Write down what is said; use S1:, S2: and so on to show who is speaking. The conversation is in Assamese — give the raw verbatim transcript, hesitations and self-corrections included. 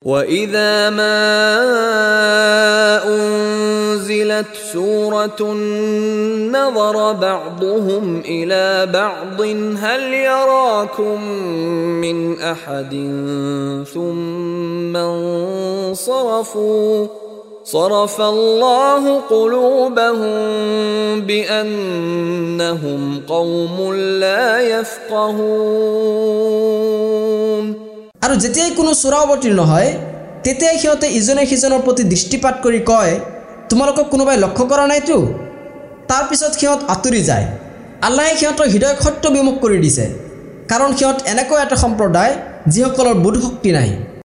S1: وَإِذَا مَا أُنْزِلَتْ سُورَةٌ نَظَرَ بَعْضُهُمْ إِلَى بَعْضٍ هَلْ يَرَاكُمْ مِنْ أَحَدٍ ثُمَّ انصَرَفُوا صَرَفَ اللَّهُ قُلُوبَهُمْ بِأَنَّهُمْ قَوْمٌ لَا يَفْقَهُونَ
S2: আৰু যেতিয়াই কোনো সূৰা অৱতীৰ্ণ হয় তেতিয়াই সিহঁতে ইজনে সিজনৰ প্ৰতি দৃষ্টিপাত কৰি কয় তোমালোকক কোনোবাই লক্ষ্য কৰা নাইতো তাৰ পিছত সিহঁত আঁতৰি যায় আল্লাহে সিহঁতৰ হৃদয় সত্য বিমুখ কৰি দিছে কাৰণ সিহঁত এনেকুৱা এটা সম্প্ৰদায় যিসকলৰ বুদ্ধি শক্তি নাই